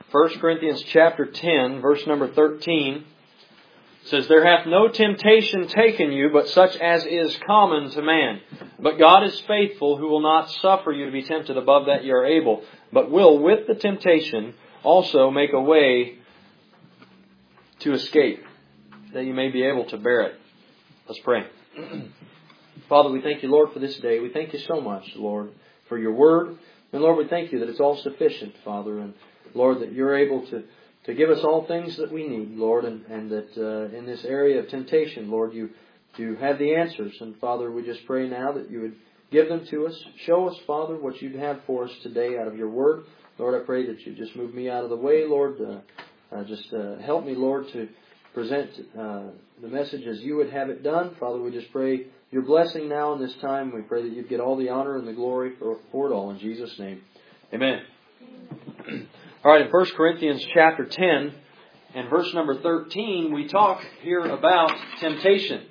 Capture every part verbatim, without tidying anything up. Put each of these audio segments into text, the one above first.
First Corinthians chapter ten, verse number thirteen, says, "There hath no temptation taken you, but such as is common to man. But God is faithful, who will not suffer you to be tempted above that ye are able, but will with the temptation also make a way to escape, that you may be able to bear it." Let's pray. Father, we thank you, Lord, for this day. We thank you so much, Lord, for your word. And Lord, we thank you that it's all sufficient, Father. And Lord, that you're able to, to give us all things that we need, Lord. And, and that uh, in this area of temptation, Lord, you, you have the answers. And Father, we just pray now that you would give them to us. Show us, Father, what you'd have for us today out of your word. Lord, I pray that you just move me out of the way, Lord. Uh, uh, just uh, help me, Lord, to present uh, the message as you would have it done. Father, we just pray your blessing now in this time. We pray that you'd get all the honor and the glory for, for it all. In Jesus' name, amen. All right, in First Corinthians chapter ten and verse number thirteen, we talk here about temptation.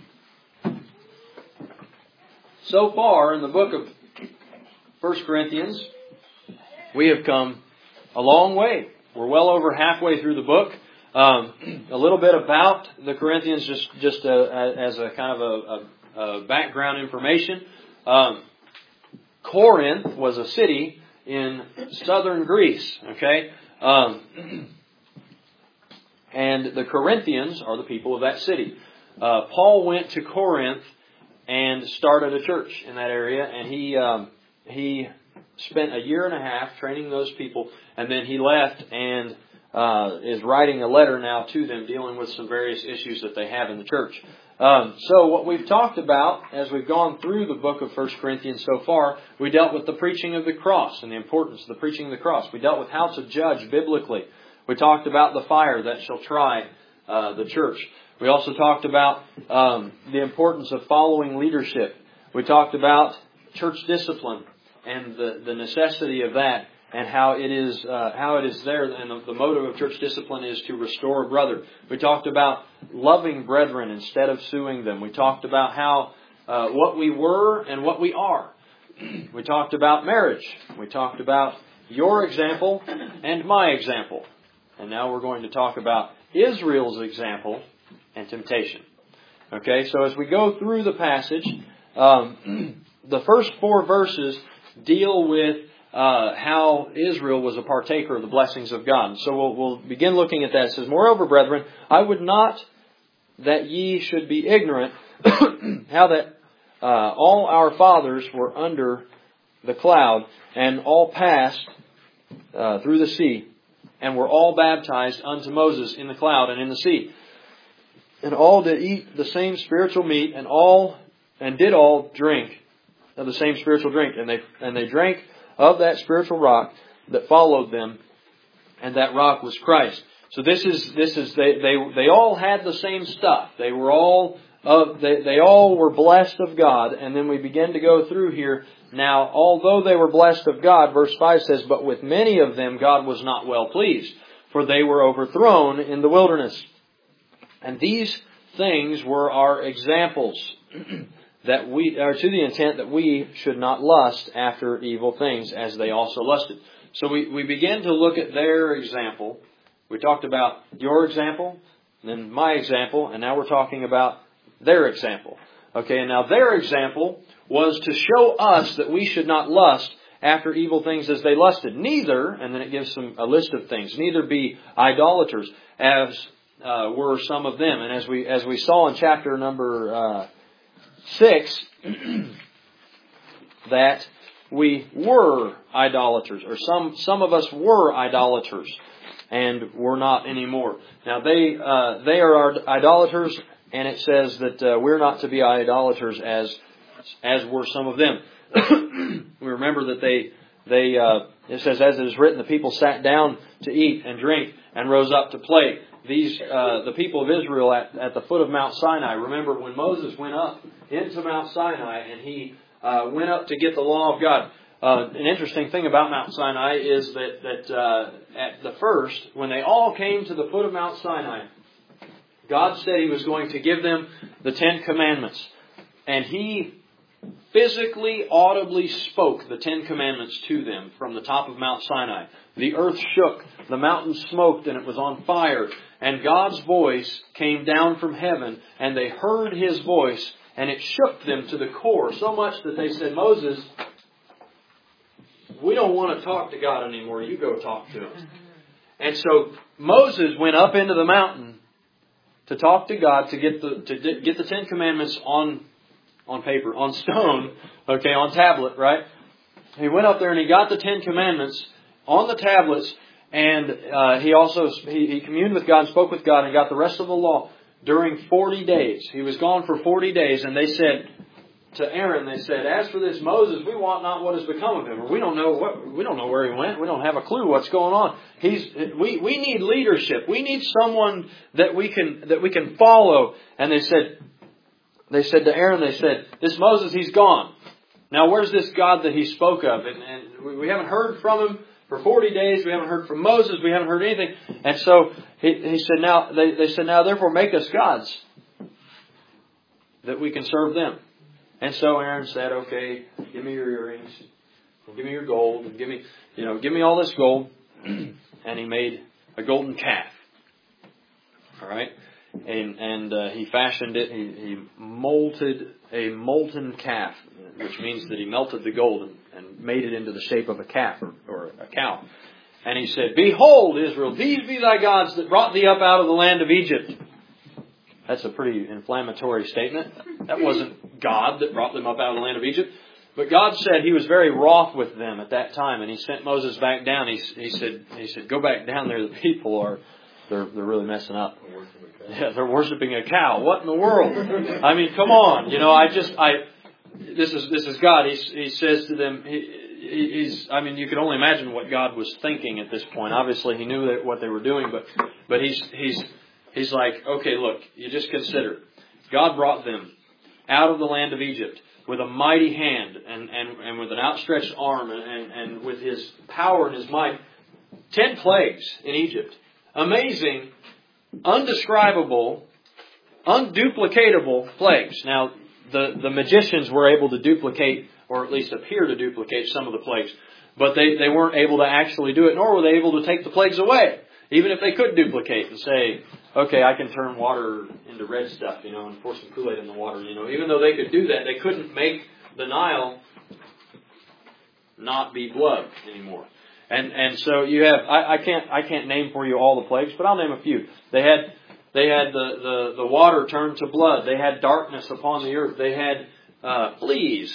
So far in the book of First Corinthians, we have come a long way. We're well over halfway through the book. Um, a little bit about the Corinthians, just just uh, as a kind of a, a, a background information. Um, Corinth was a city in southern Greece. Okay, um, and the Corinthians are the people of that city. Uh, Paul went to Corinth and started a church in that area, and he um, he spent a year and a half training those people, and then he left and Uh, is writing a letter now to them dealing with some various issues that they have in the church. Um, so what we've talked about as we've gone through the book of First Corinthians so far, we dealt with the preaching of the cross and the importance of the preaching of the cross. We dealt with how to judge biblically. We talked about the fire that shall try uh, the church. We also talked about um, the importance of following leadership. We talked about church discipline and the, the necessity of that, and how it is uh, how it is there, and the, the motive of church discipline is to restore a brother. We talked about loving brethren instead of suing them. We talked about how uh, what we were and what we are. We talked about marriage. We talked about your example and my example. And now we're going to talk about Israel's example and temptation. Okay, so as we go through the passage, um, the first four verses deal with Uh, how Israel was a partaker of the blessings of God. So we'll, we'll begin looking at that. It says, "Moreover, brethren, I would not that ye should be ignorant how that uh, all our fathers were under the cloud, and all passed uh, through the sea, and were all baptized unto Moses in the cloud and in the sea. And all did eat the same spiritual meat, and all and did all drink of the same spiritual drink, and they and they drank of that spiritual rock that followed them, and that rock was Christ." So this is this is they they they all had the same stuff. They were all of they they all were blessed of God. And then we begin to go through here. Now, although they were blessed of God, verse five says, "But with many of them God was not well pleased, for they were overthrown in the wilderness." And these things were our examples, that we are to the intent that we should not lust after evil things as they also lusted. So we, we begin to look at their example. We talked about your example, then my example, and now we're talking about their example. Okay, and now their example was to show us that we should not lust after evil things as they lusted. Neither, and then it gives some a list of things, neither be idolaters as uh, were some of them. And as we as we saw in chapter number uh, six, that we were idolaters, or some some of us were idolaters, and we're not anymore. Now they uh, they are our idolaters, and it says that uh, we're not to be idolaters as as were some of them. We remember that they they uh, it says, as it is written, the people sat down to eat and drink and rose up to play. These uh, the people of Israel at, at the foot of Mount Sinai. Remember when Moses went up into Mount Sinai and he uh, went up to get the law of God. Uh, an interesting thing about Mount Sinai is that that uh, at the first, when they all came to the foot of Mount Sinai, God said He was going to give them the Ten Commandments, and He physically, audibly spoke the Ten Commandments to them from the top of Mount Sinai. The earth shook, the mountain smoked, and it was on fire. And God's voice came down from heaven, and they heard His voice, and it shook them to the core, so much that they said, Moses, we don't want to talk to God anymore. You go talk to Him. And so Moses went up into the mountain to talk to God, to get the to get the Ten Commandments on on paper, on stone, okay, on tablet, right? He went up there and he got the Ten Commandments on the tablets, and uh, he also he, he communed with God and spoke with God and got the rest of the law during forty days. He was gone for forty days, and they said to Aaron, they said, as for this Moses, we want not what has become of him. Or we don't know what we don't know where he went. We don't have a clue what's going on. He's we, we need leadership. We need someone that we can that we can follow. And they said they said to Aaron, they said, this Moses, he's gone. Now where's this God that he spoke of? And, and we, we haven't heard from him for forty days. We haven't heard from Moses. We haven't heard anything. And so he, he said, now they, they said, now therefore make us gods that we can serve them. And so Aaron said, okay, give me your earrings, and give me your gold, and give me, you know, give me all this gold. And he made a golden calf. All right? And, and uh, he fashioned it, he, he molded a molten calf, which means that he melted the gold and, and made it into the shape of a calf or, or a cow. And he said, behold, Israel, these be thy gods that brought thee up out of the land of Egypt. That's a pretty inflammatory statement. That wasn't God that brought them up out of the land of Egypt. But God said He was very wroth with them at that time, and He sent Moses back down. He, he said, "He said, go back down there. The people are they're they're really messing up. Yeah, they're worshiping a cow. What in the world? I mean, come on. You know, I just I this is this is God. He He says to them. He, He's. I mean, you can only imagine what God was thinking at this point. Obviously, He knew that what they were doing, but but He's He's. He's like, okay, look, you just consider. God brought them out of the land of Egypt with a mighty hand and, and, and with an outstretched arm and, and, and with His power and His might. Ten plagues in Egypt. Amazing, undescribable, unduplicatable plagues. Now, the, the magicians were able to duplicate, or at least appear to duplicate, some of the plagues. But they, they weren't able to actually do it, nor were they able to take the plagues away. Even if they could duplicate and say, okay, I can turn water into red stuff, you know, and pour some Kool-Aid in the water, you know. Even though they could do that, they couldn't make the Nile not be blood anymore. And and so you have, I, I can't I can't name for you all the plagues, but I'll name a few. They had they had the, the, the water turned to blood. They had darkness upon the earth. They had uh, fleas.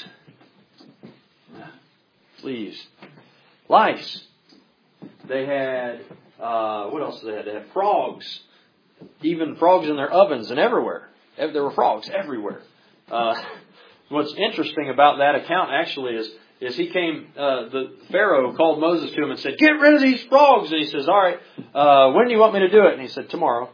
Fleas. Lice. They had, uh, what else did they have? They had frogs. Even frogs in their ovens and everywhere. There were frogs everywhere. Uh, what's interesting about that account actually is, is he came, uh, the Pharaoh called Moses to him and said, get rid of these frogs. And he says, all right, uh, when do you want me to do it? And he said, tomorrow.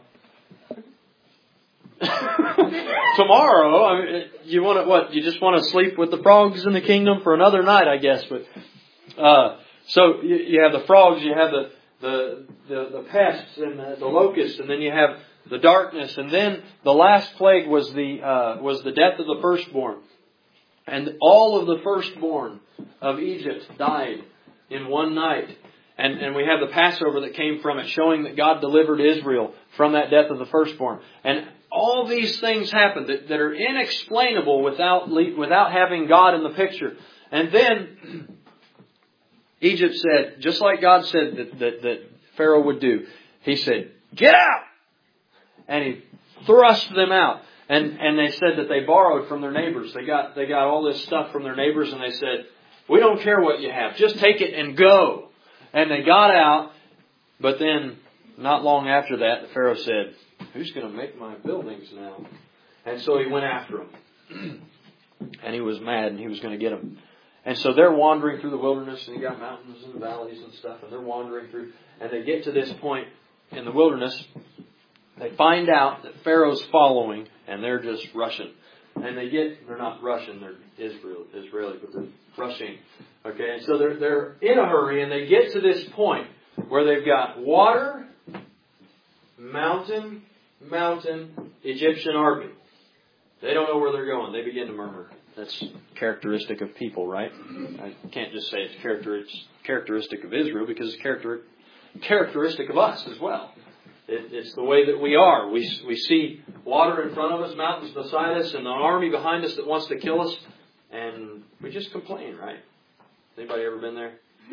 Tomorrow? I mean, you want to, what? You just want to sleep with the frogs in the kingdom for another night, I guess. But, uh, so you, you have the frogs, you have the, The, the the pests and the, the locusts, and then you have the darkness, and then the last plague was the uh, was the death of the firstborn, and all of the firstborn of Egypt died in one night, and and we have the Passover that came from it, showing that God delivered Israel from that death of the firstborn, and all these things happened that, that are inexplainable without without having God in the picture, and then Egypt said, just like God said that, that, that Pharaoh would do, He said, get out! And He thrust them out. And, and they said that they borrowed from their neighbors. They got, they got all this stuff from their neighbors, and they said, we don't care what you have. Just take it and go. And they got out. But then, not long after that, the Pharaoh said, who's going to make my buildings now? And so he went after them. And he was mad, and he was going to get them. And so they're wandering through the wilderness, and you got mountains and valleys and stuff, and they're wandering through, and they get to this point in the wilderness. They find out that Pharaoh's following, and they're just rushing. And they get, they're not Russian, they're Israel, Israeli, but they're rushing. Okay, and so they're, they're in a hurry, and they get to this point where they've got water, mountain, mountain, Egyptian army. They don't know where they're going. They begin to murmur. That's characteristic of people, right? I can't just say it's characteristic characteristic of Israel because it's character, characteristic of us as well. It, it's the way that we are. We we see water in front of us, mountains beside us, and an army behind us that wants to kill us, and we just complain, right? Anybody ever been there?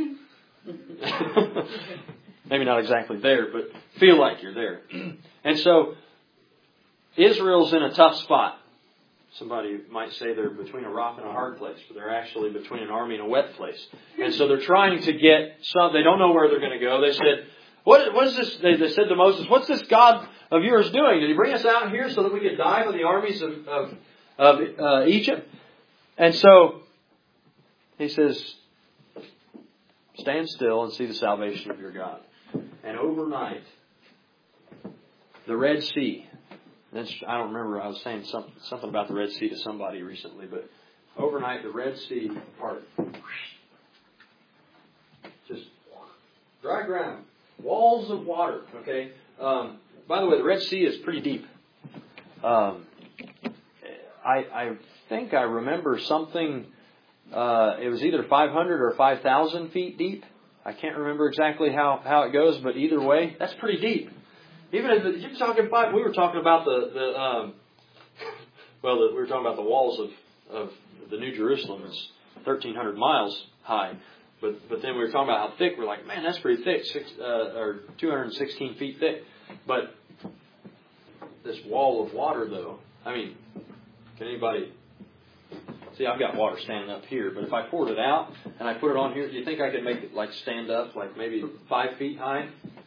Maybe not exactly there, but feel like you're there. And so, Israel's in a tough spot. Somebody might say they're between a rock and a hard place, but they're actually between an army and a wet place. And so they're trying to get some, they don't know where they're going to go. They said, what, what is this? They, they said to Moses, what's this God of yours doing? Did he bring us out here so that we could die with the armies of, of, of uh, Egypt? And so, he says, stand still and see the salvation of your God. And overnight, the Red Sea, that's, I don't remember, I was saying something, something about the Red Sea to somebody recently, but overnight the Red Sea parted. Just dry ground. Walls of water, okay? Um, by the way, the Red Sea is pretty deep. Um, I, I think I remember something, uh, it was either five hundred or five thousand feet deep. I can't remember exactly how, how it goes, but either way, that's pretty deep. Even if you're talking about, we were talking about the, the um, well, the, we were talking about the walls of, of the New Jerusalem. It's thirteen hundred miles high. But but then we were talking about how thick. We're like, man, that's pretty thick, six, uh, or two hundred sixteen feet thick. But this wall of water, though, I mean, can anybody see? I've got water standing up here, but if I poured it out and I put it on here, do you think I could make it like stand up, like maybe five feet high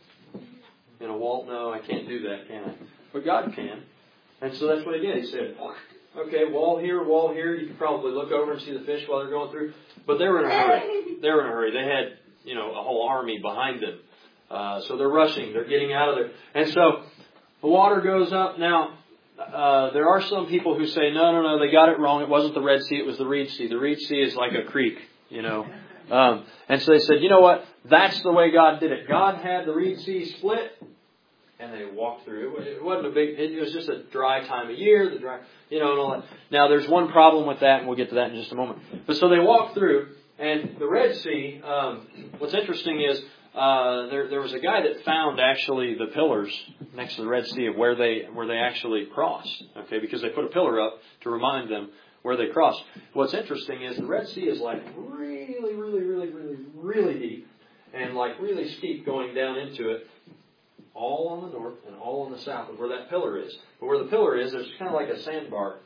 in a wall? No, I can't do that, can I? But God can. And so that's what he did. He said, okay, wall here, wall here. You can probably look over and see the fish while they're going through. But they were in a hurry. They were in a hurry. They had, you know, a whole army behind them. Uh, so they're rushing. They're getting out of there. And so the water goes up. Now, uh, there are some people who say, no, no, no, they got it wrong. It wasn't the Red Sea. It was the Reed Sea. The Reed Sea is like a creek, you know. Um, and so they said, you know what? That's the way God did it. God had the Reed Sea split. And they walked through. It wasn't a big, it was just a dry time of year, the dry, you know, and all that. Now, there's one problem with that, and we'll get to that in just a moment. But so they walked through, and the Red Sea, um, what's interesting is, uh, there, there was a guy that found actually the pillars next to the Red Sea of where they, where they actually crossed, okay, because they put a pillar up to remind them where they crossed. What's interesting is the Red Sea is like really, really, really, really, really deep, and like really steep going down into it. All on the north and all on the south of where that pillar is. But where the pillar is, there's kind of like a sandbar.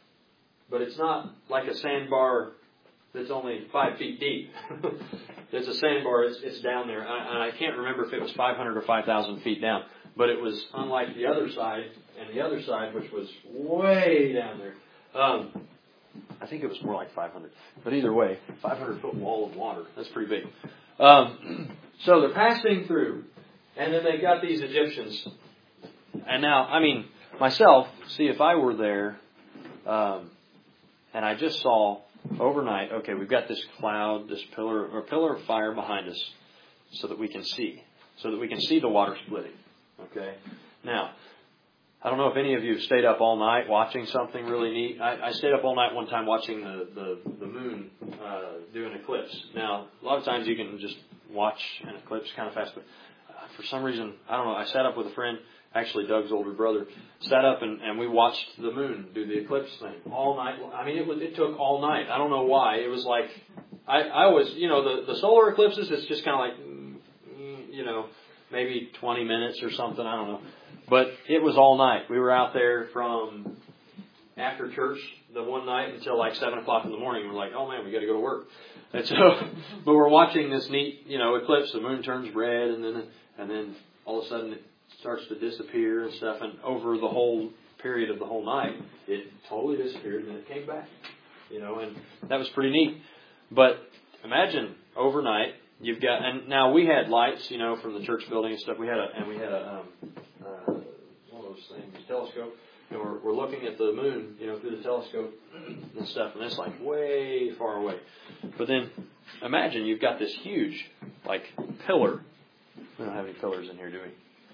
But it's not like a sandbar that's only five feet deep. It's a sandbar. It's, it's down there. I, and I can't remember if it was five hundred or five thousand feet down. But it was unlike the other side and the other side, which was way down there. Um, I think it was more like five hundred. But either way, five hundred foot wall of water. That's pretty big. Um, so they're passing through. And then they got these Egyptians. And now, I mean, myself, see, if I were there, um, and I just saw overnight, okay, we've got this cloud, this pillar, or pillar of fire behind us, so that we can see, so that we can see the water splitting. Okay. Now, I don't know if any of you have stayed up all night watching something really neat. I, I stayed up all night one time watching the the, the moon uh, do an eclipse. Now, a lot of times you can just watch an eclipse kind of fast, but for some reason, I don't know, I sat up with a friend, actually Doug's older brother, sat up and, and we watched the moon do the eclipse thing all night. I mean, it was, it took all night. I don't know why. It was like, I, I always, you know, the, the solar eclipses, it's just kind of like, you know, maybe twenty minutes or something, I don't know. But it was all night. We were out there from after church the one night until like seven o'clock in the morning. We're like, oh man, we got to go to work. And so, but we're watching this neat, you know, eclipse. The moon turns red, and then and then all of a sudden it starts to disappear and stuff. And over the whole period of the whole night, it totally disappeared, and then it came back. You know, and that was pretty neat. But imagine overnight you've got, and now we had lights, you know, from the church building and stuff. We had a, and we had a um, uh, one of those things, telescope. And we're, we're looking at the moon, you know, through the telescope and stuff, and it's like way far away. But then imagine you've got this huge, like, pillar. We don't have any pillars in here, do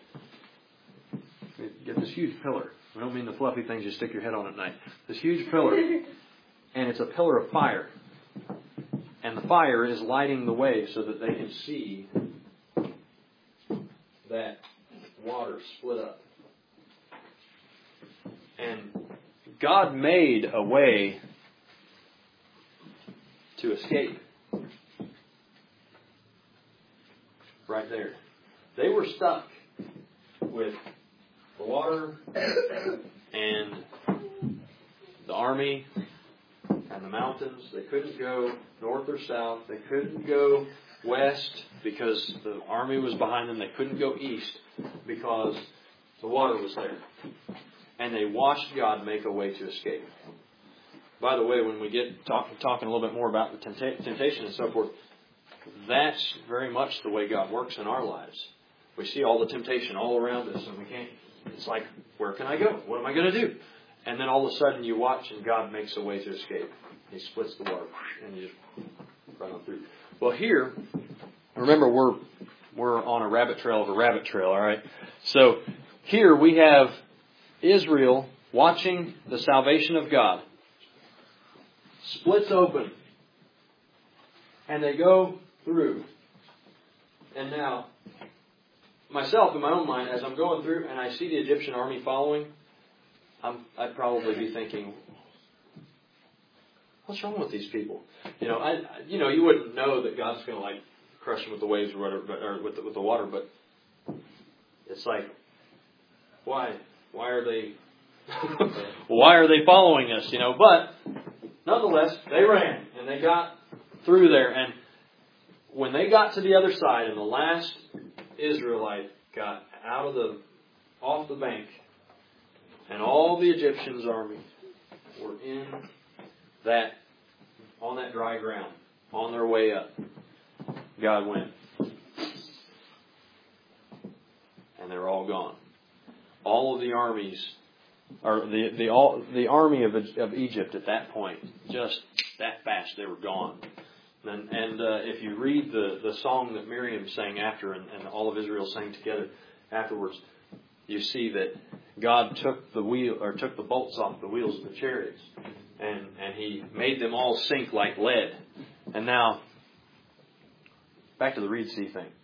we? We get this huge pillar. We don't mean the fluffy things you stick your head on at night. This huge pillar, and it's a pillar of fire. And the fire is lighting the way so that they can see that water split up. And God made a way to escape. Right there. They were stuck with the water and the army and the mountains. They couldn't go north or south. They couldn't go west because the army was behind them. They couldn't go east because the water was there. And they watched God make a way to escape. By the way, when we get talk, talking a little bit more about the tempta- temptation and so forth, that's very much the way God works in our lives. We see all the temptation all around us, and we can't. It's like, where can I go? What am I going to do? And then all of a sudden you watch, and God makes a way to escape. He splits the water, and you just run on through. Well, here, remember we're we're on a rabbit trail of a rabbit trail. All right. So here we have Israel watching the salvation of God. Splits open. And they go through. And now, myself, in my own mind, as I'm going through and I see the Egyptian army following, I'm, I'd probably be thinking, what's wrong with these people? You know, I, you know, you wouldn't know that God's going to like crush them with the waves or whatever, but, or with the, with the water, but it's like, why? Why are they? Why are they following us? You know, but nonetheless, they ran and they got through there, and when they got to the other side, and the last Israelite got out of the off the bank, and all the Egyptians' army were in that on that dry ground, on their way up, God went, and they're all gone. All of the armies, or the the all the army of of Egypt at that point, just that fast, they were gone. And, and uh, if you read the, the song that Miriam sang after, and, and all of Israel sang together afterwards, you see that God took the wheel or took the bolts off the wheels of the chariots, and and He made them all sink like lead. And now, back to the Reed Sea thing.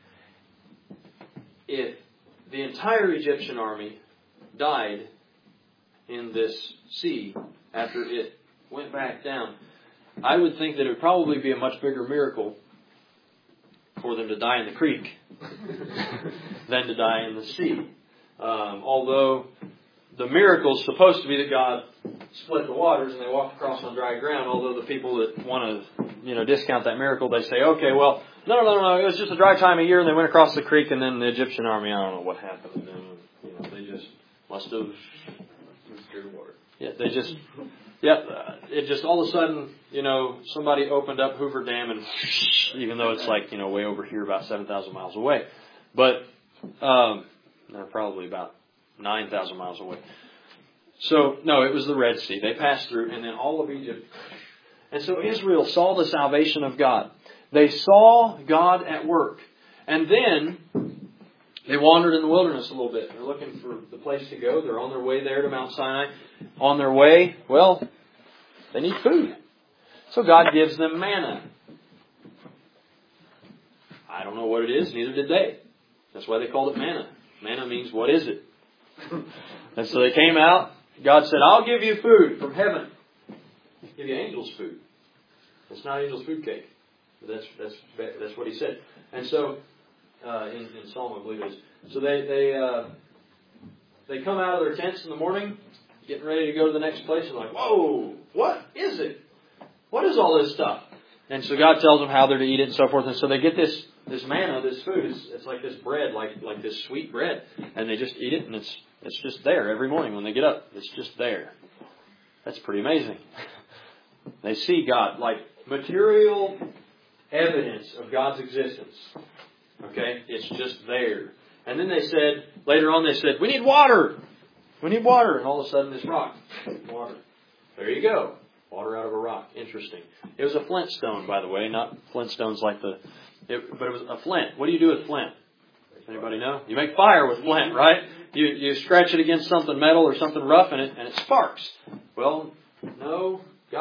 If the entire Egyptian army died in this sea after it went back down, I would think that it would probably be a much bigger miracle for them to die in the creek than to die in the sea. Um, although the miracle is supposed to be that God split the waters and they walked across on dry ground. Although the people that want to, you know, discount that miracle, they say, okay, well, no, no, no, no, it was just a dry time of year, and they went across the creek, and then the Egyptian army, I don't know what happened. And, you know, they just must have scared water. Yeah, they just. Yeah, it just all of a sudden, you know, somebody opened up Hoover Dam, and even though it's like, you know, way over here, about seven thousand miles away, but um, no, probably about nine thousand miles away. So no, it was the Red Sea. They passed through, and then all of Egypt. And so Israel saw the salvation of God. They saw God at work, and then they wandered in the wilderness a little bit. They're looking for the place to go. They're on their way there to Mount Sinai. On their way, well, they need food. So God gives them manna. I don't know what it is, neither did they. That's why they called it manna. Manna means, what is it? And so they came out. God said, I'll give you food from heaven. I'll give you angels' food. It's not angels' food cake. But that's that's that's what He said. And so, uh, in, in Psalm, I believe it is. So they they uh, they come out of their tents in the morning, getting ready to go to the next place, and like, whoa, what is it? What is all this stuff? And so God tells them how they're to eat it and so forth. And so they get this this manna, this food. It's, it's like this bread, like like this sweet bread, and they just eat it, and it's it's just there every morning when they get up. It's just there. That's pretty amazing. They see God, like material evidence of God's existence. Okay, it's just there. And then they said, later on they said, we need water. We need water. And all of a sudden this rock, water. There you go. Water out of a rock. Interesting. It was a flint stone, by the way, not flintstones like the, it, but it was a flint. What do you do with flint? Anybody know? You make fire with flint, right? You you scratch it against something metal or something rough and it and it sparks. Well, no, God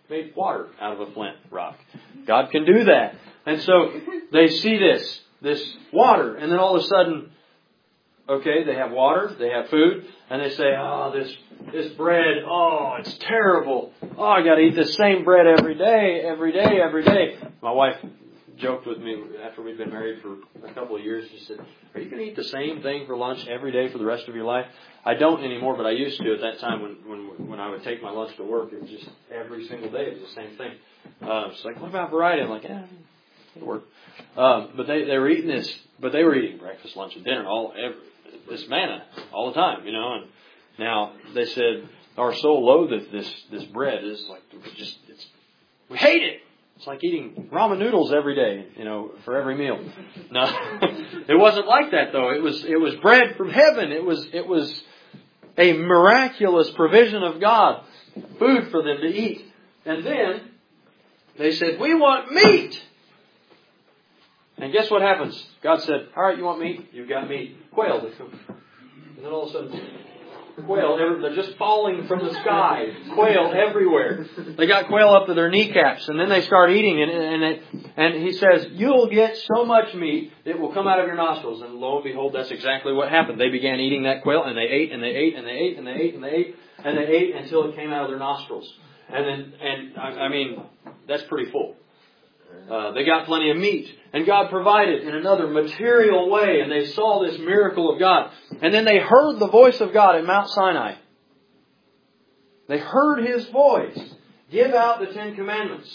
made water out of a flint rock. God can do that. And so they see this, this water, and then all of a sudden, okay, they have water, they have food, and they say, oh, this this bread, oh, it's terrible. Oh, I got to eat the same bread every day, every day, every day. My wife joked with me after we'd been married for a couple of years. She said, are you going to eat the same thing for lunch every day for the rest of your life? I don't anymore, but I used to at that time when when, when I would take my lunch to work. It was just every single day. It was the same thing. Uh, she's like, what about variety? I'm like, eh, it'll work. Um, but they, they were eating this, but they were eating breakfast, lunch, and dinner, all every, this manna all the time, you know. And now they said, our soul loatheth this, this bread. It's like, it's just, it's, we hate it. It's like eating ramen noodles every day, you know, for every meal. No, it wasn't like that though. It was, it was bread from heaven. It was, it was a miraculous provision of God, food for them to eat. And then they said, we want meat. And guess what happens? God said, all right, you want meat? You've got meat. Quail. And then all of a sudden, quail, they're just falling from the sky. Quail everywhere. They got quail up to their kneecaps, and then they start eating. And and, it, and he says, you'll get so much meat, it will come out of your nostrils. And lo and behold, that's exactly what happened. They began eating that quail, and they ate, and they ate, and they ate, and they ate, and they ate, and they ate until it came out of their nostrils. And then, and I, I mean, that's pretty full. Uh, they got plenty of meat. And God provided in another material way. And they saw this miracle of God. And then they heard the voice of God at Mount Sinai. They heard His voice give out the Ten Commandments.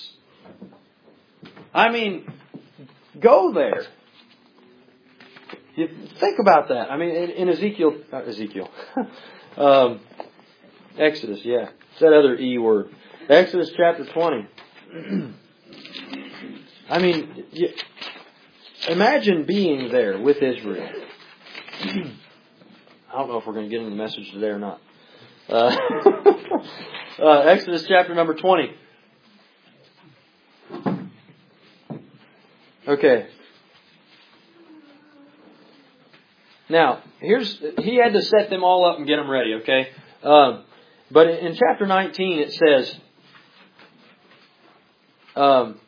I mean, go there. You think about that. I mean, in, in Ezekiel, not Ezekiel, um, Exodus, yeah. It's that other E word. Exodus chapter twenty. I mean, you, imagine being there with Israel. I don't know if we're going to get into the message today or not. Uh, uh, Exodus chapter number twenty. Okay. Now, here's he had to set them all up and get them ready, okay? Um, but in chapter nineteen it says, um,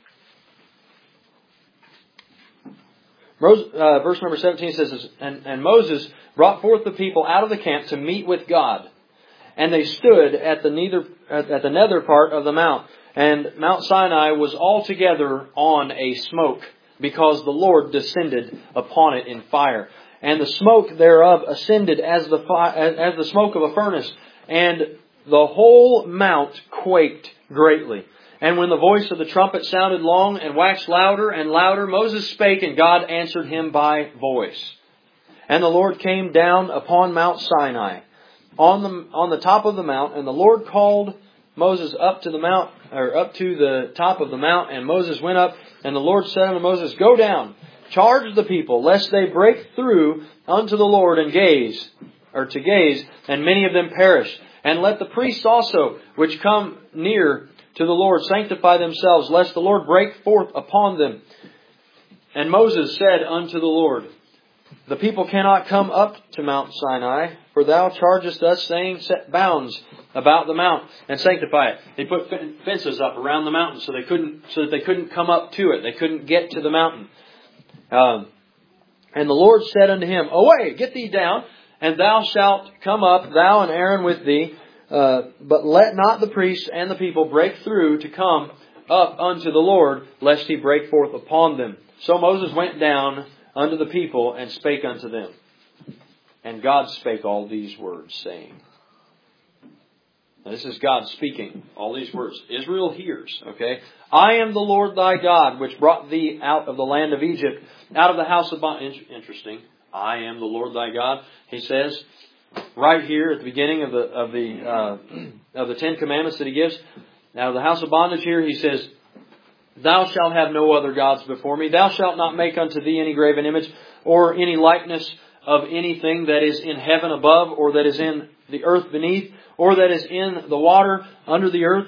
Uh, verse number seventeen says, and, and Moses brought forth the people out of the camp to meet with God. And they stood at the nether, at the nether part of the mount. And Mount Sinai was altogether on a smoke, because the Lord descended upon it in fire. And the smoke thereof ascended as the fi- as the smoke of a furnace. And the whole mount quaked greatly. And when the voice of the trumpet sounded long and waxed louder and louder, Moses spake, and God answered him by voice. And the Lord came down upon Mount Sinai, on the on the top of the mount, and the Lord called Moses up to the mount, or up to the top of the mount, and Moses went up, and the Lord said unto Moses, go down, charge the people, lest they break through unto the Lord and gaze, or to gaze, and many of them perish. And let the priests also, which come near to the Lord, sanctify themselves, lest the Lord break forth upon them. And Moses said unto the Lord, the people cannot come up to Mount Sinai, for thou chargest us, saying, set bounds about the mount and sanctify it. They put fences up around the mountain so they couldn't, so that they couldn't come up to it. They couldn't get to the mountain. Um, and the Lord said unto him, away, get thee down, and thou shalt come up, thou and Aaron with thee. Uh, but let not the priests and the people break through to come up unto the Lord, lest He break forth upon them. So Moses went down unto the people and spake unto them. And God spake all these words, saying. Now this is God speaking all these words. Israel hears, okay? I am the Lord thy God, which brought thee out of the land of Egypt, out of the house of bondage. Interesting. I am the Lord thy God. He says, right here at the beginning of the of the uh, of the Ten Commandments that He gives, out of the house of bondage here, He says, thou shalt have no other gods before me. Thou shalt not make unto thee any graven image, or any likeness of anything that is in heaven above, or that is in the earth beneath, or that is in the water under the earth.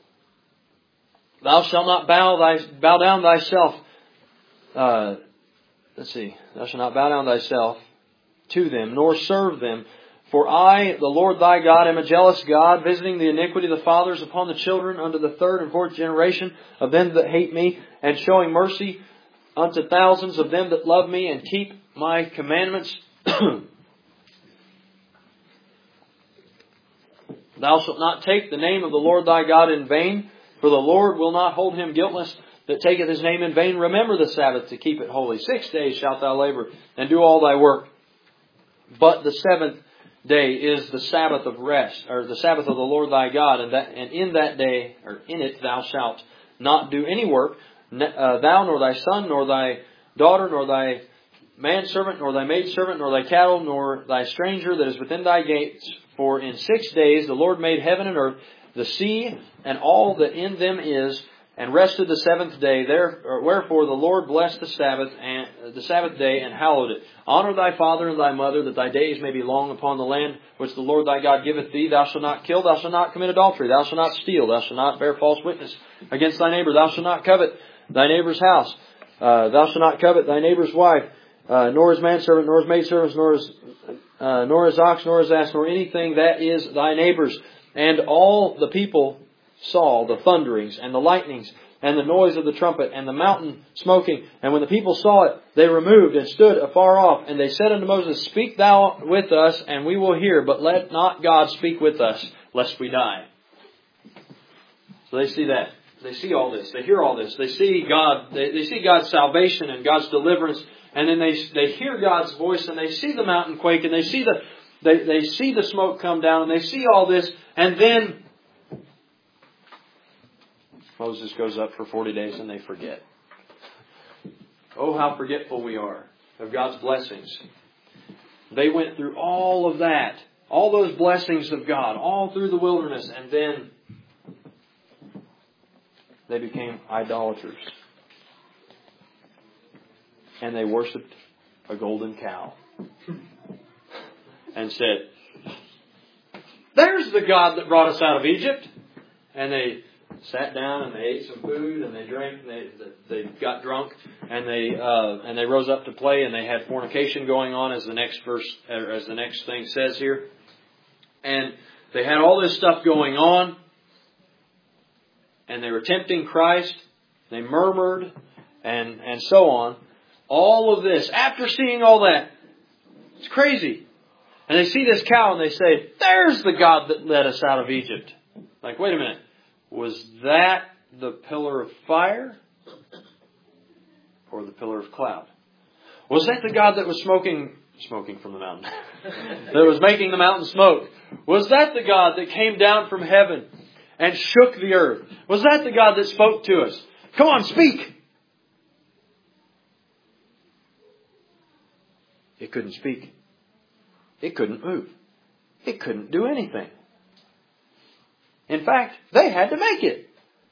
Thou shalt not bow thy bow down thyself. Uh, let's see. Thou shalt not bow down thyself to them, nor serve them. For I, the Lord thy God, am a jealous God, visiting the iniquity of the fathers upon the children unto the third and fourth generation of them that hate me, and showing mercy unto thousands of them that love me and keep my commandments. Thou shalt not take the name of the Lord thy God in vain, for the Lord will not hold him guiltless that taketh his name in vain. Remember the Sabbath to keep it holy. Six days shalt thou labor and do all thy work. But the seventh day is the Sabbath of rest, or the Sabbath of the Lord thy God, and that and in that day, or in it, thou shalt not do any work, uh, thou nor thy son, nor thy daughter, nor thy manservant, nor thy maidservant, nor thy cattle, nor thy stranger that is within thy gates. For in six days the Lord made heaven and earth, the sea, and all that in them is, and rested the seventh day. There, wherefore the Lord blessed the Sabbath and the Sabbath day and hallowed it. Honor thy father and thy mother, that thy days may be long upon the land which the Lord thy God giveth thee. Thou shalt not kill. Thou shalt not commit adultery. Thou shalt not steal. Thou shalt not bear false witness against thy neighbor. Thou shalt not covet thy neighbor's house. Uh, thou shalt not covet thy neighbor's wife, uh, nor his manservant, nor his maidservant, nor his uh, nor his ox, nor his ass, nor anything that is thy neighbor's. And all the people saw the thunderings and the lightnings and the noise of the trumpet and the mountain smoking. And when the people saw it, they removed and stood afar off. And they said unto Moses, Speak thou with us, and we will hear, but let not God speak with us, lest we die. So they see that. They see all this. They hear all this. They see God. They, they see God's salvation and God's deliverance. And then they they hear God's voice, and they see the mountain quake, and they see the they, they see the smoke come down, and they see all this. And then Moses goes up for forty days and they forget. Oh, how forgetful we are of God's blessings. They went through all of that, all those blessings of God, all through the wilderness, and then they became idolaters. And they worshipped a golden cow and said, There's the God that brought us out of Egypt. And they sat down and they ate some food and they drank and they they got drunk and they uh, and they rose up to play and they had fornication going on, as the next verse as the next thing says here. And they had all this stuff going on, and they were tempting Christ. They murmured and and so on. All of this, after seeing all that, it's crazy. And they see this cow and they say, There's the God that led us out of Egypt. Like, wait a minute. Was that the pillar of fire or the pillar of cloud? Was that the God that was smoking, smoking from the mountain, that was making the mountain smoke? Was that the God that came down from heaven and shook the earth? Was that the God that spoke to us? Come on, speak! It couldn't speak. It couldn't move. It couldn't do anything. In fact, they had to make it.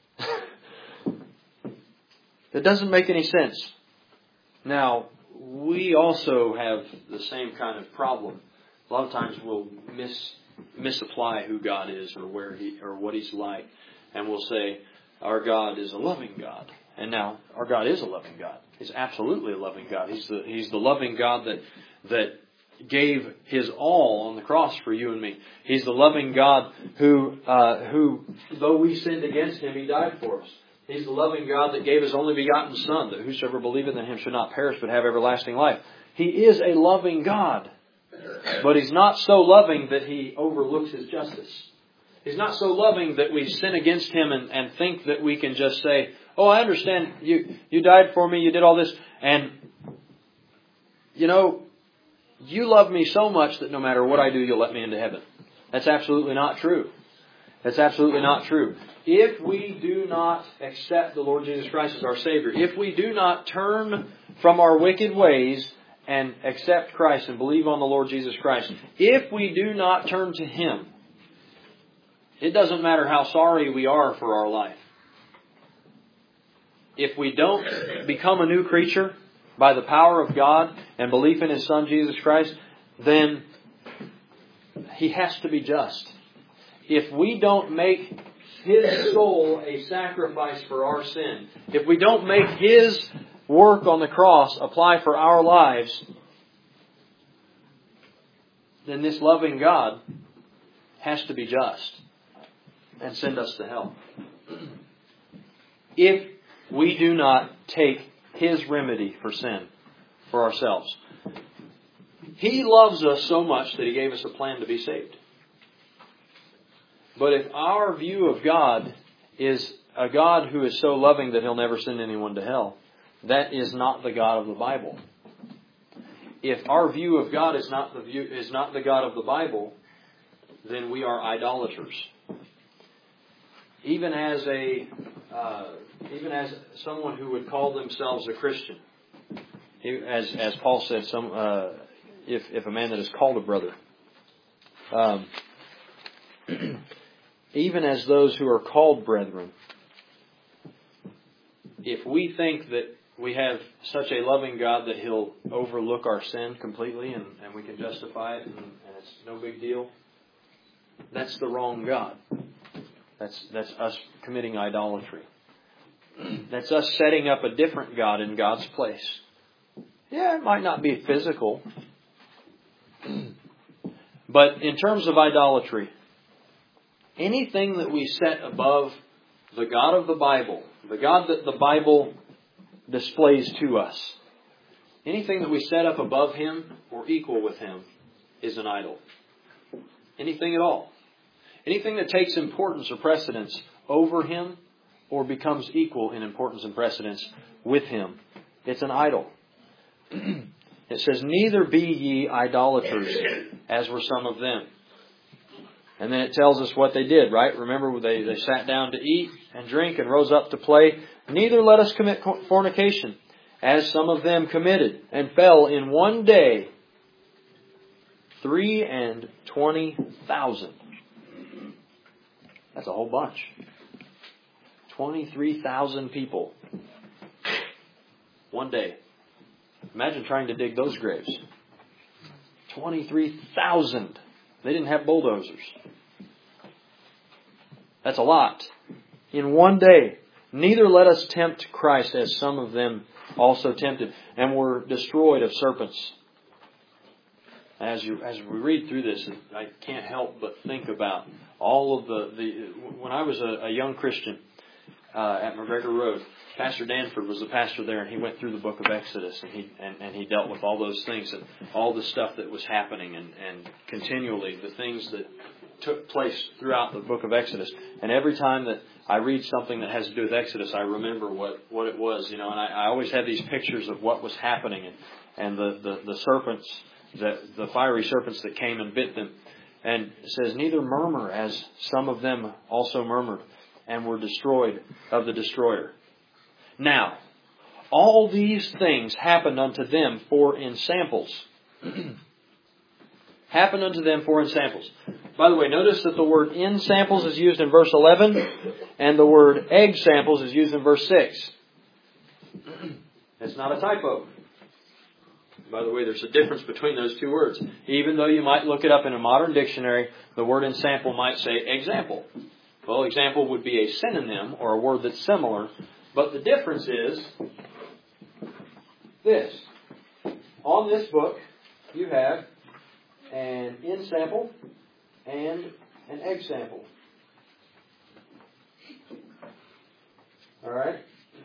It doesn't make any sense. Now, we also have the same kind of problem. A lot of times we'll mis, misapply who God is or where he or what He's like. And we'll say, our God is a loving God. And now, our God is a loving God. He's absolutely a loving God. He's the He's the loving God that that gave His all on the cross for you and me. He's the loving God who, uh, who, though we sinned against Him, He died for us. He's the loving God that gave His only begotten Son, that whosoever believeth in Him should not perish but have everlasting life. He is a loving God. But He's not so loving that He overlooks His justice. He's not so loving that we sin against Him and, and think that we can just say, oh, I understand, you, you died for me, you did all this, and, you know, you love me so much that no matter what I do, you'll let me into heaven. That's absolutely not true. That's absolutely not true. If we do not accept the Lord Jesus Christ as our Savior, if we do not turn from our wicked ways and accept Christ and believe on the Lord Jesus Christ, if we do not turn to Him, it doesn't matter how sorry we are for our life. If we don't become a new creature by the power of God and belief in His Son Jesus Christ, then He has to be just. If we don't make His soul a sacrifice for our sin, if we don't make His work on the cross apply for our lives, then this loving God has to be just and send us to hell. If we do not take His remedy for sin for ourselves. He loves us so much that He gave us a plan to be saved. But if our view of God is a God who is so loving that He'll never send anyone to hell, that is not the God of the Bible. If our view of God is not the view is not the God of the Bible, then we are idolaters. Even as a uh, even as someone who would call themselves a Christian, as as Paul said, some uh, if if a man that is called a brother, um, even as those who are called brethren, if we think that we have such a loving God that He'll overlook our sin completely and, and we can justify it and, and it's no big deal, that's the wrong God. That's that's us committing idolatry. That's us setting up a different God in God's place. Yeah, it might not be physical. But in terms of idolatry, anything that we set above the God of the Bible, the God that the Bible displays to us, anything that we set up above Him or equal with Him is an idol. Anything at all. Anything that takes importance or precedence over Him or becomes equal in importance and precedence with Him, it's an idol. It says, neither be ye idolaters, as were some of them. And then it tells us what they did, right? Remember, they, they sat down to eat and drink and rose up to play. Neither let us commit fornication, as some of them committed, and fell in one day three and twenty thousand. That's a whole bunch. Twenty-three thousand people. One day. Imagine trying to dig those graves. Twenty-three thousand. They didn't have bulldozers. That's a lot. In one day. Neither let us tempt Christ, as some of them also tempted, and were destroyed of serpents. As you as we read through this, I can't help but think about all of the... the when I was a, a young Christian uh, at McGregor Road, Pastor Danford was the pastor there, and he went through the book of Exodus, and he and, and he dealt with all those things and all the stuff that was happening, and, and continually the things that took place throughout the book of Exodus. And every time that I read something that has to do with Exodus, I remember what, what it was, you know, and I, I always have these pictures of what was happening and, and the, the, the serpents, the, the fiery serpents that came and bit them. And it says, neither murmur, as some of them also murmured and were destroyed of the destroyer. Now, all these things happened unto them for in samples. Happened unto them for in samples. By the way, notice that the word in samples is used in verse eleven, and the word egg samples is used in verse six. It's not a typo. By the way, there's a difference between those two words. Even though you might look it up in a modern dictionary, the word in sample might say example. Well, example would be a synonym or a word that's similar. But the difference is this. On this book, you have an in sample and an egg sample. All right?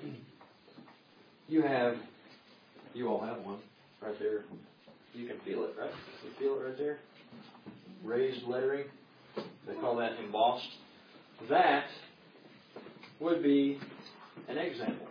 You have, you all have one right there. You can feel it, right? You feel it right there? Raised lettering. They call that embossed. That would be an egg sample.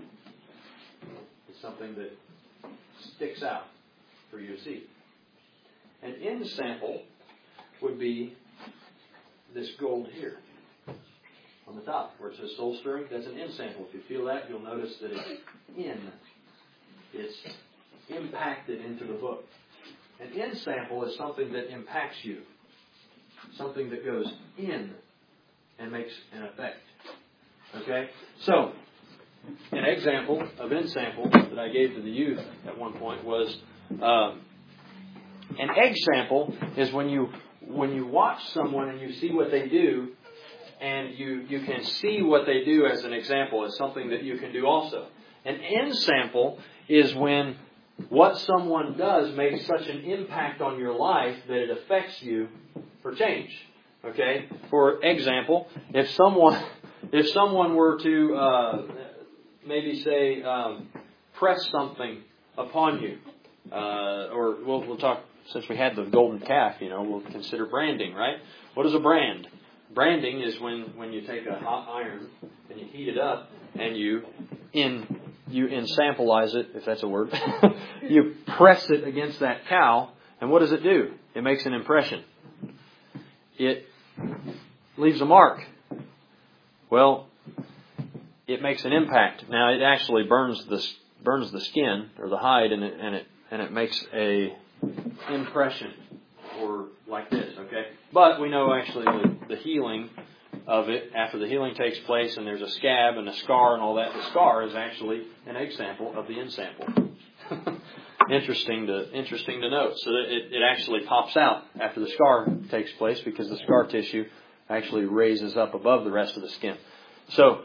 It's something that sticks out for you to see. An in sample would be this gold here on the top where it says soul stirring. That's an in sample. If you feel that, you'll notice that it's in. It's impacted into the book. An in sample is something that impacts you. Something that goes in and makes an effect. Okay? So, an example of in sample that I gave to the youth at one point was um, an egg sample is when you when you watch someone and you see what they do, and you, you can see what they do as an example, as something that you can do also. An in sample is when what someone does makes such an impact on your life that it affects you for change. Okay? For example, if someone if someone were to uh, maybe say um, press something upon you, uh, or we'll, we'll talk since we had the golden calf. You know, we'll consider branding, right? What is a brand? Branding is when, when you take a hot iron and you heat it up and you in you ensampleize it, if that's a word. You press it against that cow, and what does it do? It makes an impression. It leaves a mark. Well, it makes an impact. Now, it actually burns the burns the skin or the hide, and it and it and it makes a impression, or like this. Okay, but we know actually the, the healing of it, after the healing takes place and there's a scab and a scar and all that, the scar is actually an example of the ensample. interesting to interesting to note. So that it, it actually pops out after the scar takes place, because the scar tissue actually raises up above the rest of the skin. So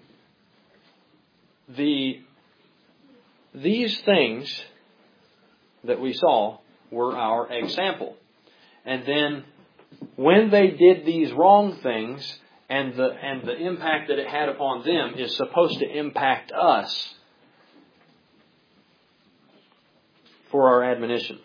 the these things that we saw were our example. And then when they did these wrong things, and the and the impact that it had upon them is supposed to impact us for our admonition.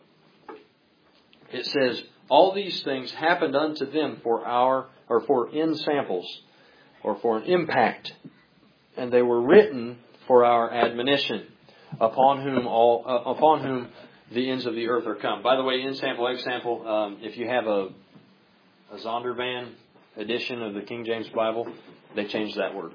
It says, all these things happened unto them for our or for ensamples, or for an impact, and they were written for our admonition, upon whom all uh, upon whom the ends of the earth are come. By the way, ensample, example, um, if you have a a Zondervan edition of the King James Bible, they changed that word.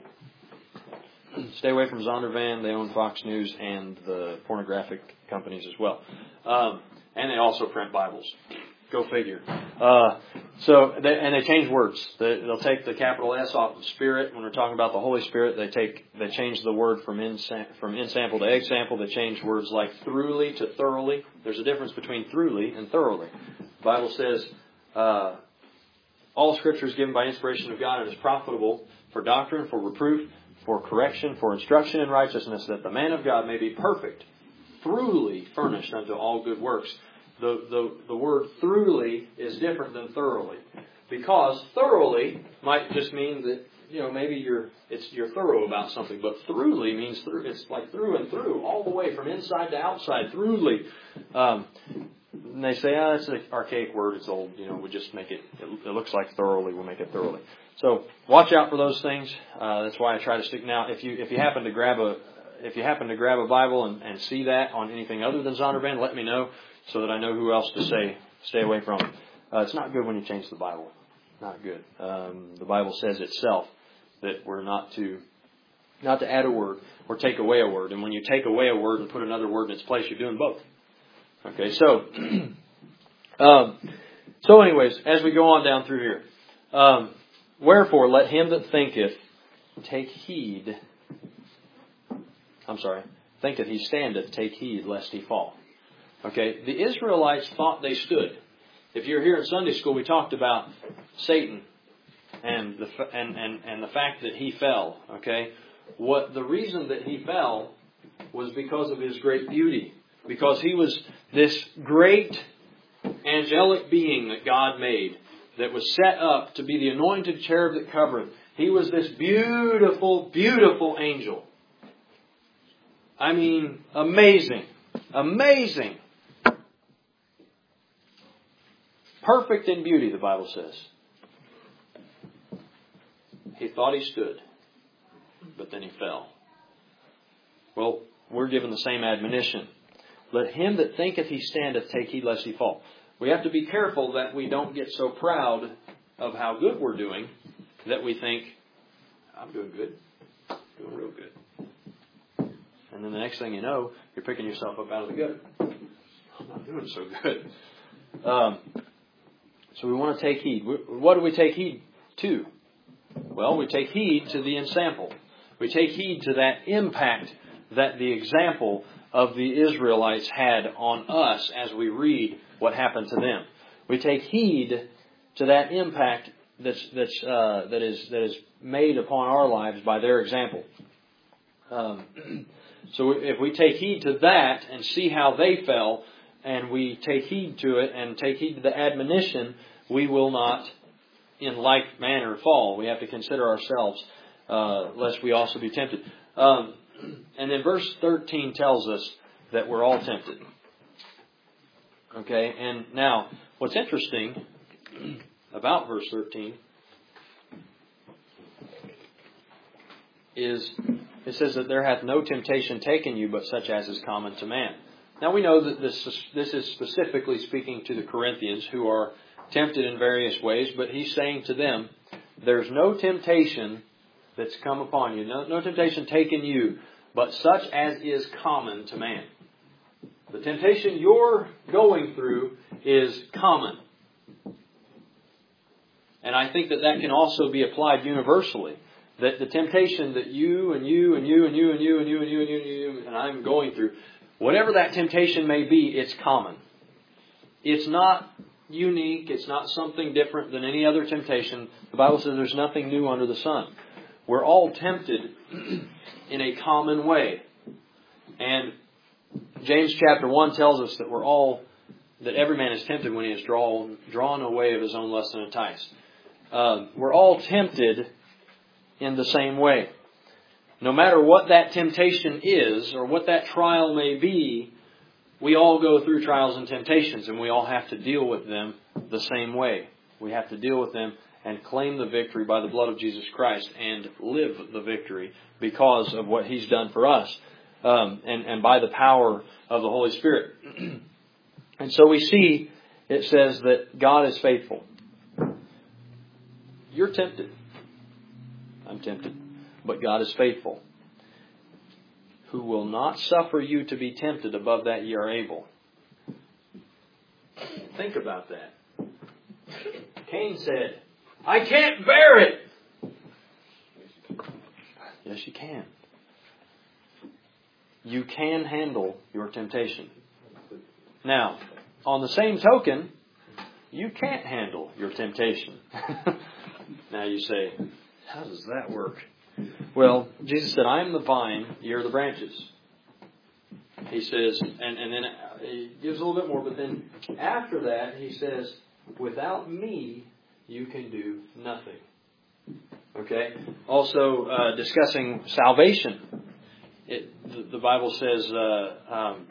Stay away from Zondervan. They own Fox News and the pornographic companies as well. Um, and they also print Bibles. Go figure. Uh, so, they, and they change words. They, they'll take the capital S off of Spirit. When we're talking about the Holy Spirit, they take they change the word from insam, from ensample to example. They change words like throughly to thoroughly. There's a difference between throughly and thoroughly. The Bible says, Uh, all Scripture is given by inspiration of God and is profitable for doctrine, for reproof, for correction, for instruction in righteousness, that the man of God may be perfect, thoroughly furnished unto all good works. The, the, the word thoroughly is different than thoroughly, because thoroughly might just mean that, you know, maybe you're it's you're thorough about something, but thoroughly means through. It's like through and through, all the way from inside to outside. Thoroughly. Um, And they say, oh, that's an archaic word, it's old, you know, we just make it, it, it looks like thoroughly, we'll make it thoroughly. So, watch out for those things. Uh, that's why I try to stick. Now, if you if you happen to grab a if you happen to grab a Bible and, and see that on anything other than Zondervan, let me know, so that I know who else to say, stay away from. Uh, it's not good when you change the Bible. Not good. Um, the Bible says itself that we're not to, not to add a word or take away a word. And when you take away a word and put another word in its place, you're doing both. Okay, so, um, so anyways, as we go on down through here, um, wherefore let him that thinketh take heed, I'm sorry, thinketh he standeth, take heed lest he fall. Okay, the Israelites thought they stood. If you're here in Sunday school, we talked about Satan and the and, and, and the fact that he fell. Okay, what the reason that he fell was because of his great beauty. Because he was this great angelic being that God made, that was set up to be the anointed cherub that covereth. He was this beautiful, beautiful angel. I mean, amazing. Amazing. Perfect in beauty, the Bible says. He thought he stood, but then he fell. Well, we're given the same admonition. Let him that thinketh he standeth take heed lest he fall. We have to be careful that we don't get so proud of how good we're doing that we think, I'm doing good. I'm doing real good. And then the next thing you know, you're picking yourself up out of the gutter. I'm not doing so good. Um, so we want to take heed. What do we take heed to? Well, we take heed to the ensample. We take heed to that impact that the example of the Israelites had on us as we read what happened to them. We take heed to that impact that's that's uh, that is that is made upon our lives by their example. Um, So if we take heed to that and see how they fell, and we take heed to it and take heed to the admonition, we will not in like manner fall. We have to consider ourselves, uh, lest we also be tempted. Um, and then verse thirteen tells us that we're all tempted. Okay, and now, what's interesting about verse thirteen is it says that there hath no temptation taken you but such as is common to man. Now we know that this is, this is specifically speaking to the Corinthians who are tempted in various ways, but he's saying to them, there's no temptation that's come upon you, no, no temptation taken you, but such as is common to man. The temptation you're going through is common. And I think that that can also be applied universally. That the temptation that you and you and you and you and you and you and you and you and you and I'm going through, whatever that temptation may be, it's common. It's not unique. It's not something different than any other temptation. The Bible says there's nothing new under the sun. We're all tempted in a common way. And James chapter one tells us that we're all, that every man is tempted when he is drawn, drawn away of his own lust and enticed. Uh, we're all tempted in the same way. No matter what that temptation is or what that trial may be, we all go through trials and temptations, and we all have to deal with them the same way. We have to deal with them and claim the victory by the blood of Jesus Christ and live the victory because of what He's done for us, um, and, and by the power of the Holy Spirit. And so we see, it says that God is faithful. You're tempted. I'm tempted. But God is faithful, who will not suffer you to be tempted above that ye are able. Think about that. Cain said, I can't bear it. Yes, you can. You can handle your temptation. Now, on the same token, you can't handle your temptation. Now you say, how does that work? Well, Jesus said, I am the vine, ye are the branches. He says, and, and then he gives a little bit more, but then after that, he says, without me, you can do nothing. Okay? Also, uh, discussing salvation. It, the, the Bible says uh, um,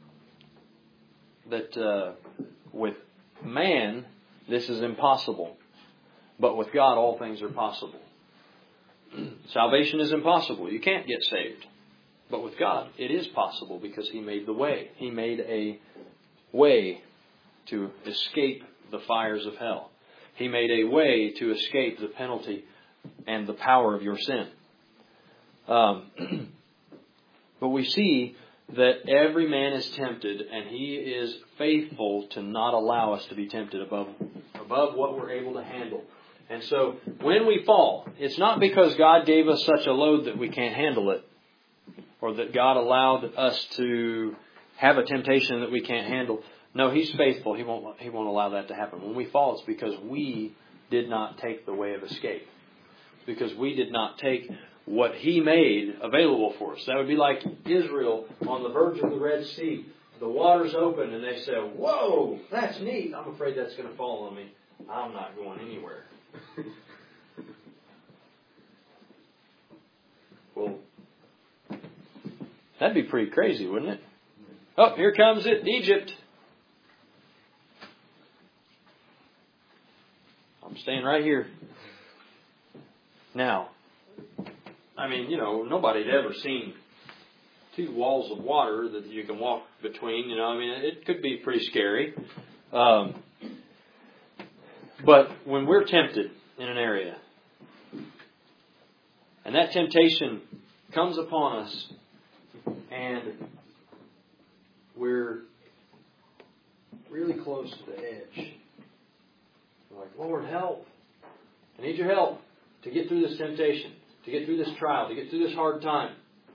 that uh, with man, this is impossible. But with God, all things are possible. Salvation is impossible. You can't get saved. But with God, it is possible because He made the way. He made a way to escape the fires of hell. He made a way to escape the penalty and the power of your sin. Um, but we see that every man is tempted, and He is faithful to not allow us to be tempted above, above what we're able to handle. And so when we fall, it's not because God gave us such a load that we can't handle it, or that God allowed us to have a temptation that we can't handle. No, He's faithful. He won't, He won't allow that to happen. When we fall, it's because we did not take the way of escape. It's because we did not take what He made available for us. That would be like Israel on the verge of the Red Sea. The water's open and they say, whoa, that's neat. I'm afraid that's going to fall on me. I'm not going anywhere. Well, that'd be pretty crazy, wouldn't it? Oh, here comes it, Egypt. I'm staying right here. Now, I mean, you know, nobody had ever seen two walls of water that you can walk between. You know, I mean, it could be pretty scary. Um, but when we're tempted in an area, and that temptation comes upon us, and we're really close to the edge. We're like, Lord, help. I need your help to get through this temptation, to get through this trial, to get through this hard time.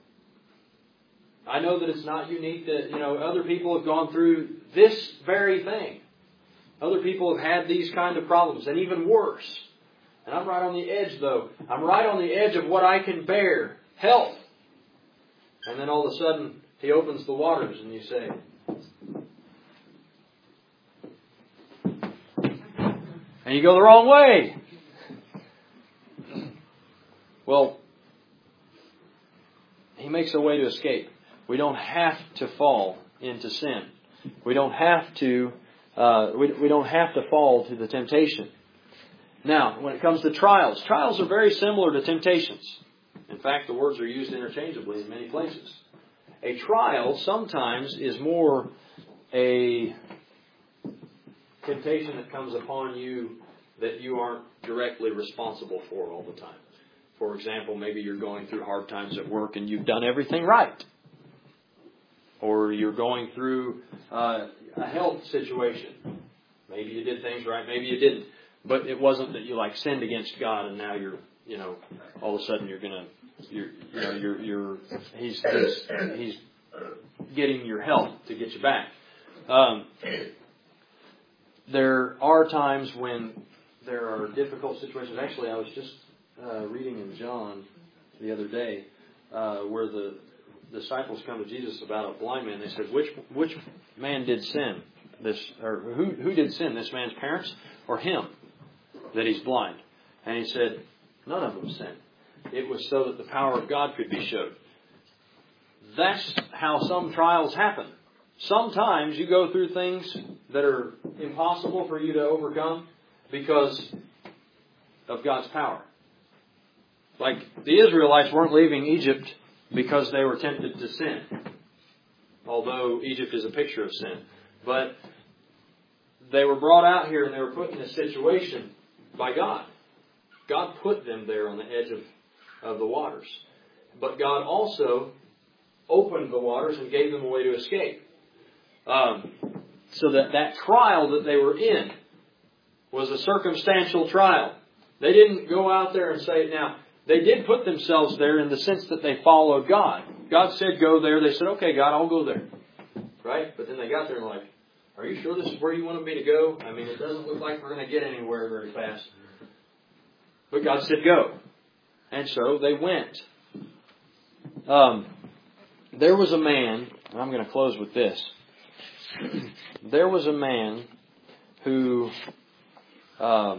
I know that it's not unique that, you know, other people have gone through this very thing. Other people have had these kind of problems, and even worse. And I'm right on the edge, though. I'm right on the edge of what I can bear. Help. And then all of a sudden, He opens the waters and you say, and you go the wrong way. Well, He makes a way to escape. We don't have to fall into sin. We don't have to. Uh, we we don't have to fall to the temptation. Now, when it comes to trials, trials are very similar to temptations. In fact, the words are used interchangeably in many places. A trial sometimes is more a temptation that comes upon you that you aren't directly responsible for all the time. For example, maybe you're going through hard times at work and you've done everything right. Or you're going through uh, a health situation. Maybe you did things right, maybe you didn't. But it wasn't that you like sinned against God and now you're, you know, all of a sudden you're gonna, you're, you know, you're, you're, he's, he's, he's getting your help to get you back. Um, there are times when there are difficult situations. Actually, I was just uh, reading in John the other day uh, where the disciples come to Jesus about a blind man. They said, "Which which man did sin? This or who who did sin? This man's parents or him that he's blind?" And He said, "None of them sinned. It was so that the power of God could be showed." That's how some trials happen. Sometimes you go through things that are impossible for you to overcome because of God's power. Like the Israelites weren't leaving Egypt because they were tempted to sin. Although Egypt is a picture of sin. But they were brought out here and they were put in a situation by God. God put them there on the edge of, of the waters. But God also opened the waters and gave them a way to escape. Um, so that that trial that they were in was a circumstantial trial. They didn't go out there and say, now, they did put themselves there in the sense that they followed God. God said, go there. They said, okay, God, I'll go there. Right? But then they got there and like, are you sure this is where you want me to go? I mean, it doesn't look like we're going to get anywhere very fast. But God said, go. And so they went. Um, there was a man, and I'm going to close with this. There was a man who um,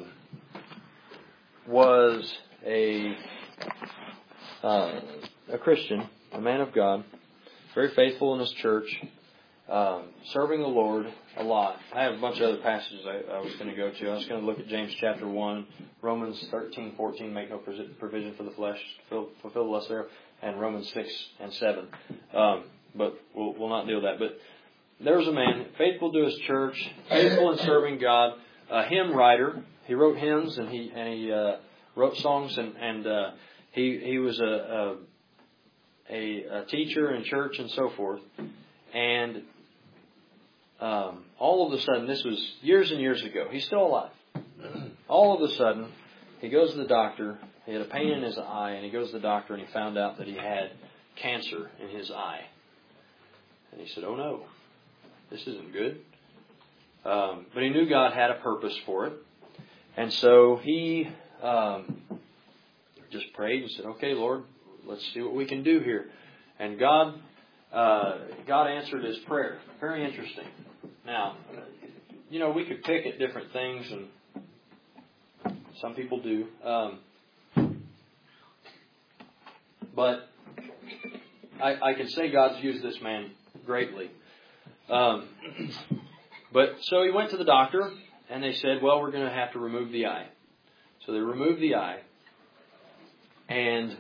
was a uh, a Christian, a man of God, very faithful in his church, um, serving the Lord a lot. I have a bunch of other passages I, I was going to go to. I was going to look at James chapter one, Romans thirteen, fourteen, make no provision for the flesh, fulfill, fulfill the lust thereof, and Romans six and seven. Um, but we'll, we'll not deal with that. But there was a man, faithful to his church, faithful in serving God, a hymn writer. He wrote hymns and he and he uh, wrote songs, and and uh, he he was a, a a teacher in church and so forth. And um, all of a sudden, this was years and years ago. He's still alive. All of a sudden, he goes to the doctor. He had a pain in his eye, and he goes to the doctor, and he found out that he had cancer in his eye. And he said, "Oh no, this isn't good." Um, but he knew God had a purpose for it. And so he um, just prayed and said, "Okay, Lord, let's see what we can do here." And God uh, God answered his prayer. Very interesting. Now, you know, we could pick at different things, and some people do. Um, but I, I can say God's used this man greatly. Um, but so he went to the doctor, and they said, well, we're going to have to remove the eye. So they removed the eye, and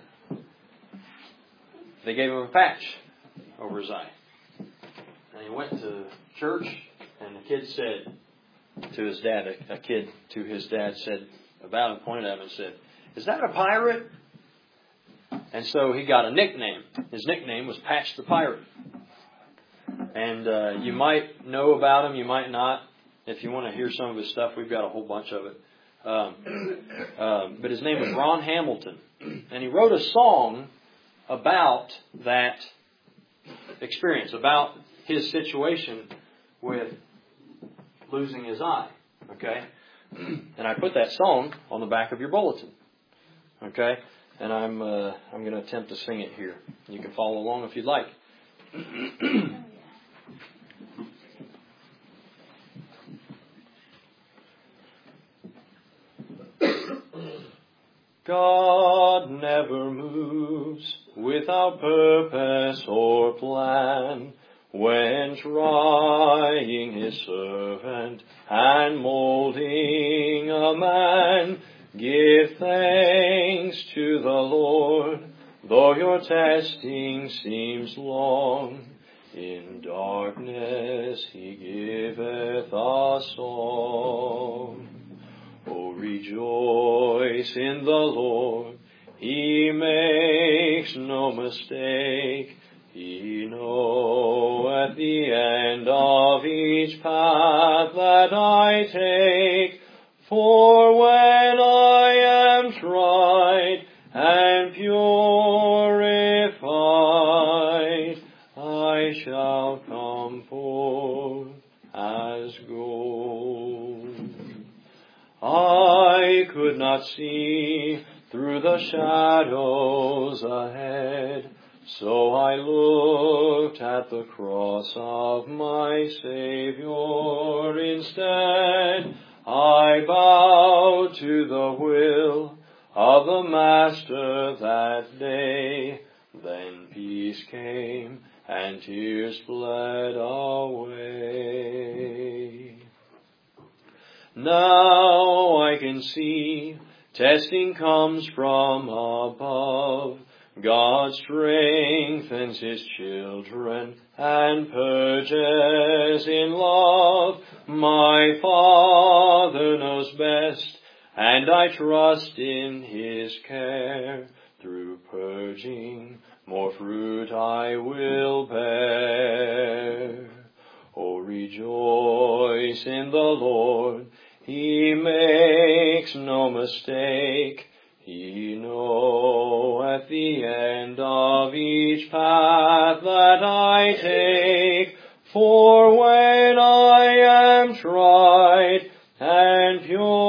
they gave him a patch over his eye. And he went to church, and the kid said to his dad, a, a kid to his dad said, about him, pointed at him and said, "Is that a pirate?" And so he got a nickname. His nickname was Patch the Pirate. And uh, you might know about him, you might not. If you want to hear some of his stuff, we've got a whole bunch of it. Um, um, but his name was Ron Hamilton. And he wrote a song about that experience, about his situation with losing his eye. Okay? And I put that song on the back of your bulletin. Okay? And I'm uh, I'm going to attempt to sing it here. You can follow along if you'd like. God never moves without purpose or plan. When trying His servant and molding a man, give thanks to the Lord, though your testing seems long. In darkness He giveth a song. Oh, rejoice in the Lord, He makes no mistake. He knoweth the end of each path that I take. For when I am tried and purified, I shall come forth as gold. I could not see through the shadows ahead, so I looked at the cross of my Savior instead. I bowed to the will of the Master that day. Then peace came and tears fled away. Now I can see testing comes from above. God strengthens His children and purges in love. My Father knows best, and I trust in His care. Through purging, more fruit I will bear. Oh, rejoice in the Lord, He makes no mistake. He knoweth the end of each path that I take. For when I am tried and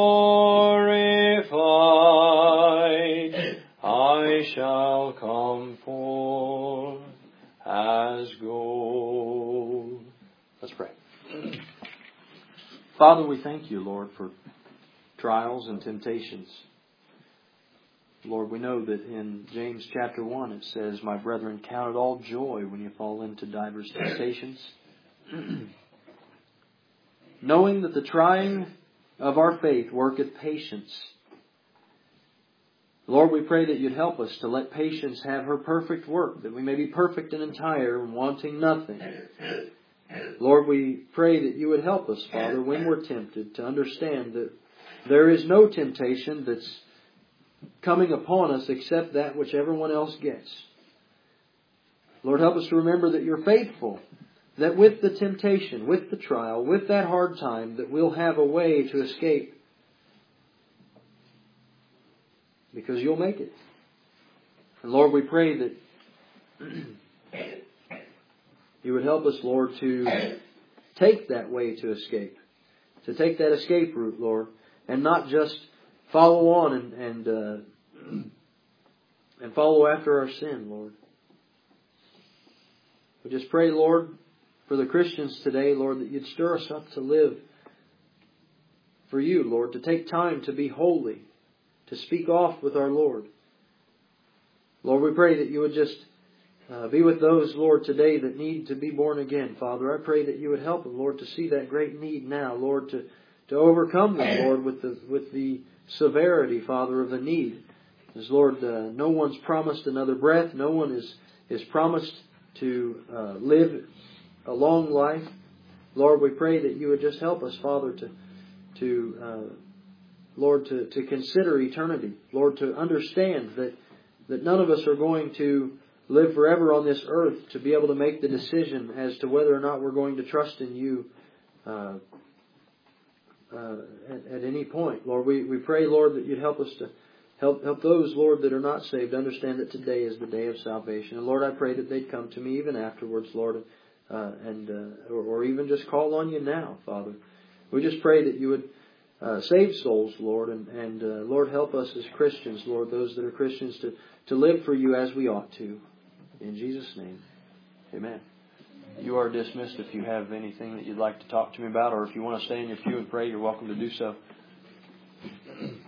purified, I shall come forth as gold. Let's pray. Father, we thank You, Lord, for trials and temptations. Lord, we know that in James chapter one it says, My brethren, count it all joy when you fall into divers temptations, knowing that the trying of our faith worketh patience. Lord, we pray that You'd help us to let patience have her perfect work, that we may be perfect and entire, wanting nothing. Lord, we pray that You would help us, Father, when we're tempted, to understand that there is no temptation that's coming upon us except that which everyone else gets. Lord, help us to remember that You're faithful, that with the temptation, with the trial, with that hard time, that we'll have a way to escape. Because You'll make it. And Lord, we pray that You would help us, Lord, to take that way to escape. To take that escape route, Lord, and not just follow on and and, uh, and follow after our sin, Lord. We just pray, Lord, for the Christians today, Lord, that You'd stir us up to live for You, Lord, to take time to be holy, to speak off with our Lord. Lord, we pray that You would just uh, be with those, Lord, today that need to be born again, Father. I pray that You would help them, Lord, to see that great need now, Lord, to, to overcome them, Lord, with the with the severity, Father, of the need. As Lord, uh, no one's promised another breath. No one is, is promised to uh, live a long life. Lord, we pray that You would just help us, Father, to, to uh, Lord, to, to consider eternity. Lord, to understand that, that none of us are going to live forever on this earth to be able to make the decision as to whether or not we're going to trust in You uh, Uh, at, at any point. Lord, we, we pray, Lord, that You'd help us to help help those, Lord, that are not saved understand that today is the day of salvation. And Lord, I pray that they'd come to Me even afterwards, Lord, uh, and uh, or, or even just call on You now, Father. We just pray that You would uh, save souls, Lord, and, and uh, Lord, help us as Christians, Lord, those that are Christians, to, to live for You as we ought to. In Jesus' name, amen. You are dismissed. If you have anything that you'd like to talk to me about, or if you want to stay in your pew and pray, you're welcome to do so.